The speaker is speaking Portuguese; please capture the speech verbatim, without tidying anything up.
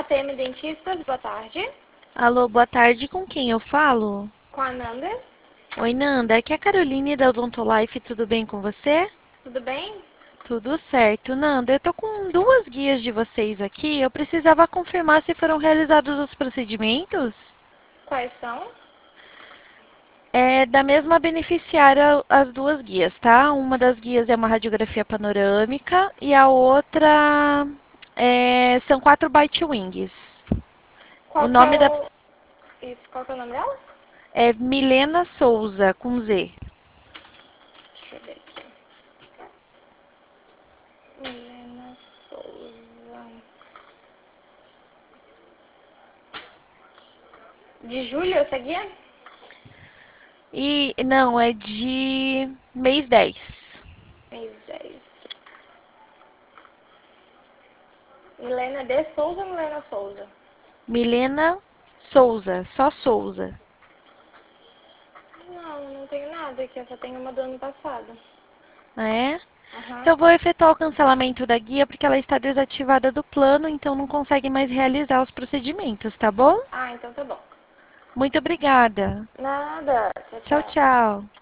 T M Dentistas, boa tarde. Alô, boa tarde, com quem eu falo? Com a Nanda. Oi, Nanda, aqui é a Caroline da Odontolife, tudo bem com você? Tudo bem? Tudo certo. Nanda, eu tô com duas guias de vocês aqui, eu precisava confirmar se foram realizados os procedimentos. Quais são? É da mesma beneficiária as duas guias, tá? Uma das guias é uma radiografia panorâmica e a outra é, são quatro bite wings. O Qual que é nome da o... Isso, qual que é o nome dela? é Milena Souza, com Z. Deixa eu ver aqui. Milena Souza. De julho essa guia? E não, é de mês dez. Mês dez. Milena de Souza ou Milena Souza? Milena Souza, só Souza. Não, não tenho nada aqui, eu só tenho uma do ano passado. É? Aham. Então, eu vou efetuar o cancelamento da guia porque ela está desativada do plano, então não consegue mais realizar os procedimentos, tá bom? Ah, então tá bom. Muito obrigada. Nada. Tchau, Tchau, tchau. tchau.